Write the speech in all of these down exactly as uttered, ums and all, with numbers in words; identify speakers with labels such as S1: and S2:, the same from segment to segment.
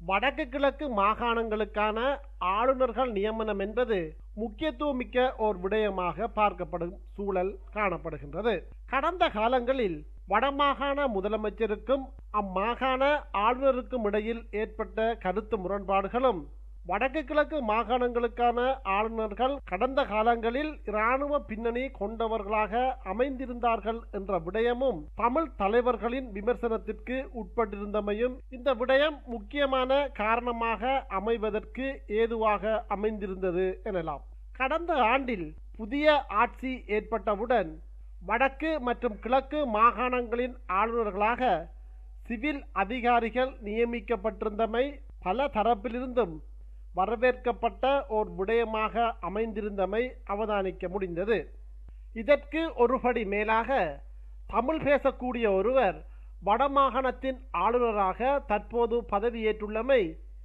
S1: வடக்கு கிழக்கு மாகாணங்களுக்கான ஆளுநர்கள் நியமனம் என்பது முக்கியத்துவமிக்க ஓர் விடயமாக பார்க்கப்படும் சூழல் காணப்படுகின்றது. கடந்த காலங்களில் வடமாகாண முதலமைச்சருக்கும் அம்மாகாண ஆளுநருக்கும் இடையில் ஏற்பட்ட கருத்து முரண்பாடுகளும், வடக்கு கிழக்கு மாகாணங்களுக்கான ஆளுநர்கள் கடந்த காலங்களில் இராணுவ பின்னணி கொண்டவர்களாக அமைந்திருந்தார்கள் என்ற விடயமும் தமிழ் தலைவர்களின் விமர்சனத்திற்கு உட்பட்டிருந்தமையும் இந்த விடயம் முக்கியமான காரணமாக அமைவதற்கு ஏதுவாக அமைந்திருந்தது எனலாம். கடந்த ஆண்டில் புதிய ஆட்சி ஏற்பட்டவுடன் வடக்கு மற்றும் கிழக்கு மாகாணங்களின் ஆளுநர்களாக சிவில் அதிகாரிகள் நியமிக்கப்பட்டிருந்தமை பல தரப்பிலிருந்தும் வரவேற்கப்பட்ட ஓர் விடயமாக அமைந்திருந்தமை அவதானிக்க முடிந்தது. இதற்கு ஒருபடி மேலாக தமிழ் பேசக்கூடிய ஒருவர் வடமாகாணத்தின் ஆளுநராக தற்போது பதவியேற்றுள்ளமை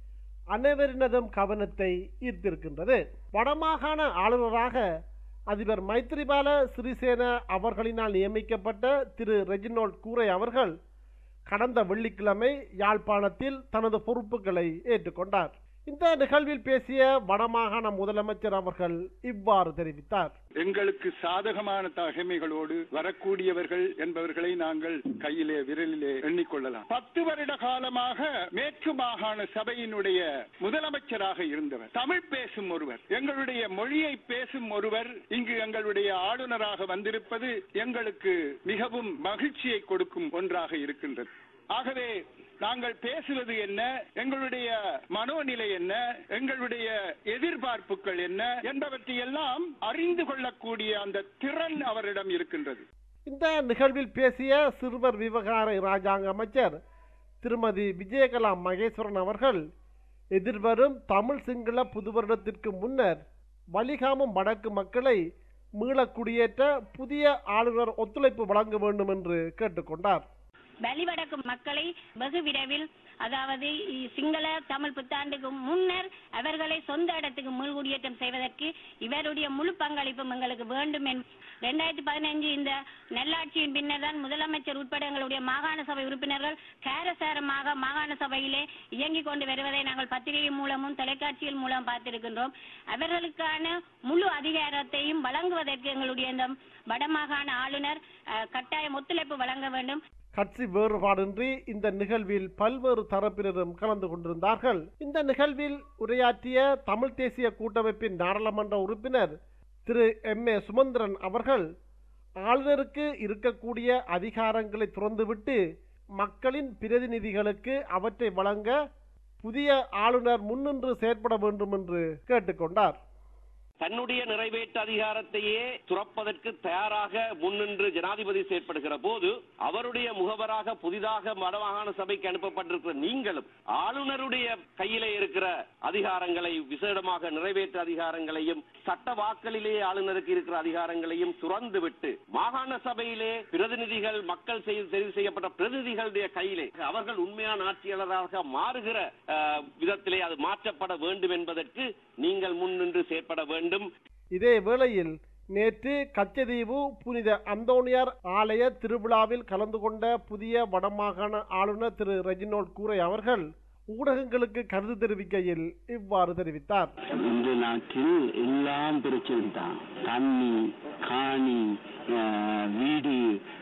S1: அனைவரினதும் கவனத்தை ஈர்த்திருக்கின்றது. வடமாகாண ஆளுநராக அதிபர் மைத்ரிபால சிறிசேன அவர்களினால் நியமிக்கப்பட்ட திரு ரெஜினோல்ட் கூரை அவர்கள் கடந்த வெள்ளிக்கிழமை யாழ்ப்பாணத்தில் தனது பொறுப்புகளை ஏற்றுக்கொண்டார். இந்த நிகழ்வில் பேசிய வடமாகாண முதலமைச்சர் அவர்கள் இவ்வாறு தெரிவித்தார்.
S2: எங்களுக்கு சாதகமான தகமைகளோடு வரக்கூடியவர்கள் என்பவர்களை நாங்கள் கையிலே விரலிலே எண்ணிக்கொள்ளலாம். பத்து வருட காலமாக மேற்கு மாகாண சபையினுடைய முதலமைச்சராக இருந்தவர், தமிழ் பேசும் ஒருவர், எங்களுடைய மொழியை பேசும் ஒருவர் இங்கு எங்களுடைய ஆளுநராக வந்திருப்பது எங்களுக்கு மிகவும் மகிழ்ச்சியை கொடுக்கும் ஒன்றாக இருக்கின்றது. ஆகவே நாங்கள் பேசுவது என்ன, எங்களுடைய மனோநிலை என்ன, எங்களுடைய எதிர்பார்ப்புகள் என்ன என்பவற்றையெல்லாம் அறிந்து கொள்ளக்கூடிய அந்த திறன் அவரிடம் இருக்கின்றது.
S1: இந்த நிகழ்வில் பேசிய சிறுவர் விவகார இராஜாங்க அமைச்சர் திருமதி விஜயகலா மகேஸ்வரன் அவர்கள் எதிர்வரும் தமிழ் சிங்கள புது வருடத்திற்கு முன்னர் வலிகாமம் வடக்கு மக்களை மீள குடியேற்ற புதிய ஆளுநர் ஒத்துழைப்பு வழங்க வேண்டும் என்று கேட்டுக்கொண்டார்.
S3: வலிவடக்கு மக்களை வெகு விரைவில், அதாவது சிங்கள தமிழ் புத்தாண்டுக்கு முன்னர் அவர்களை சொந்த இடத்துக்கு மீள்குடியேற்றம் செய்வதற்கு இவருடைய முழு பங்களிப்பும் எங்களுக்கு வேண்டும். இரண்டாயிரத்தி பதினைஞ்சு இந்த நல்லாட்சியின் பின்னர் தான் முதலமைச்சர் உட்பட எங்களுடைய மாகாண சபை உறுப்பினர்கள் காரசாரமாக மாகாண சபையிலே இயங்கிக் கொண்டு வருவதை நாங்கள் பத்திரிகை மூலமும் தொலைக்காட்சிகள் மூலம் பார்த்திருக்கின்றோம். அவர்களுக்கான முழு அதிகாரத்தையும் வழங்குவதற்கு எங்களுடைய இந்த வடமாகாண ஆளுநர் கட்டாயம் ஒத்துழைப்பு வழங்க வேண்டும்.
S1: கட்சி வேறுபாடின்றி இந்த நிகழ்வில் பல்வேறு தரப்பினரும் கலந்து கொண்டிருந்தார்கள். இந்த நிகழ்வில் உரையாற்றிய தமிழ் தேசிய கூட்டமைப்பின் நாடாளுமன்ற உறுப்பினர் திரு எம் ஏ சுமந்திரன் அவர்கள் ஆளுநருக்கு இருக்கக்கூடிய அதிகாரங்களை துறந்துவிட்டு மக்களின் பிரதிநிதிகளுக்கு அவற்றை வழங்க புதிய ஆளுநர் முன்னின்று செயற்பட வேண்டும் என்று கேட்டுக்கொண்டார்.
S4: தன்னுடைய நிறைவேற்று அதிகாரத்தையே துறப்பதற்கு தயாராக முன்னின்று ஜனாதிபதி செயற்படுகிற போது அவருடைய முகவராக புதிதாக வடமாகாண சபைக்கு அனுப்பப்பட்டிருக்கிற நீங்களும் ஆளுநருடைய கையிலே இருக்கிற அதிகாரங்களை, விசேடமாக நிறைவேற்று அதிகாரங்களையும் சட்ட வாக்களிலே ஆளுநருக்கு இருக்கிற அதிகாரங்களையும் துறந்துவிட்டு மாகாண சபையிலே பிரதிநிதிகள், மக்கள் தெரிவு செய்யப்பட்ட பிரதிநிதிகளுடைய கையிலே அவர்கள் உண்மையான ஆட்சியாளராக மாறுகிற விதத்திலே அது மாற்றப்பட வேண்டும் என்பதற்கு நீங்கள் முன்னின்று செயற்பட வேண்டும்.
S1: இதே வேளையில் நேற்று கச்சதீவு புனித அந்தோனியார் ஆலய திருவிழாவில் கலந்து கொண்ட புதிய வடமாகாண ஆளுநர் திரு ரெஜினோல்ட் கூரை அவர்கள் ஊடகங்களுக்கு கருத்து தெரிவிக்கையில் இவ்வாறு தெரிவித்தார்.
S5: இந்த நாட்டில் எல்லாம் பிரச்சனை தான். தண்ணி, காணி, வீடு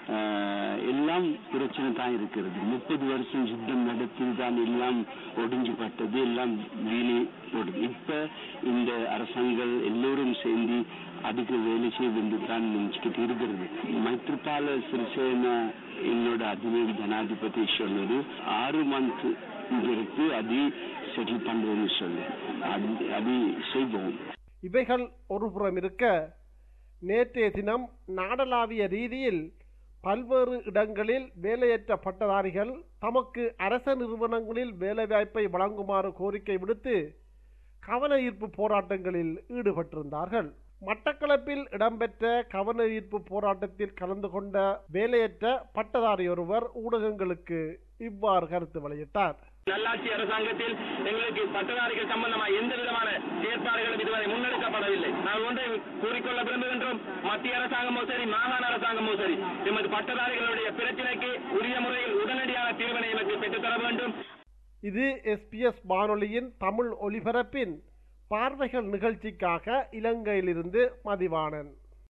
S5: எல்லாம் பிரச்சனை தான் இருக்கிறது. முப்பது வருஷம் யுத்தம் நடத்தி தான் எல்லாம் ஒடிஞ்சுபட்டது, எல்லாம் வீணே போடுது. இப்ப இந்த அரசாங்கம் எல்லோரும் சேர்ந்து அதுக்கு வேலை செய்வது தான் நினைச்சுக்கிட்டு இருக்கிறது. மைத்ரிபால சிறிசேன என்னோட அதிபதி ஜனாதிபதி சொன்னது ஆறு மந்த் இருக்கு, அது செட்டில் பண்றதுன்னு சொல்லு, அது செய்வோம்.
S1: இவைகள் ஒருபுறம் இருக்க, நேற்றைய தினம் நாடளாவிய ரீதியில் பல்வேறு இடங்களில் வேலையற்ற பட்டதாரிகள் தமக்கு அரச நிறுவனங்களில் வேலைவாய்ப்பை வழங்குமாறு கோரிக்கை விடுத்து கவன ஈர்ப்பு போராட்டங்களில் ஈடுபட்டிருந்தார்கள். மட்டக்களப்பில் இடம்பெற்ற கவன ஈர்ப்பு போராட்டத்தில் கலந்து கொண்ட வேலையற்ற பட்டதாரி ஒருவர் ஊடகங்களுக்கு இவ்வாறு கருத்து வெளியிட்டார்.
S6: நல்லாட்சி அரசாங்கத்தில் எங்களுக்கு பட்டதாரிகள் சம்பந்தமாக எந்த விதமான செயற்பாடுகளும் இதுவரை முன்னெடுக்கப்படவில்லை. நாங்கள் ஒன்றை கூறிக்கொள்ள விரும்புகின்றோம், மத்திய அரசாங்கமோ சரி, மாகாண அரசாங்கமோ சரி, எமது பட்டதாரிகளுடைய பிரச்சினைக்கு உரிய முறையில் உடனடியான தீர்வினை எமக்கு பெற்றுத்தர வேண்டும்.
S1: இது எஸ்பிஎஸ் வானொலியின் தமிழ் ஒலிபரப்பின் பார்வைகள் நிகழ்ச்சிக்காக இலங்கையிலிருந்து மதிவாணன்.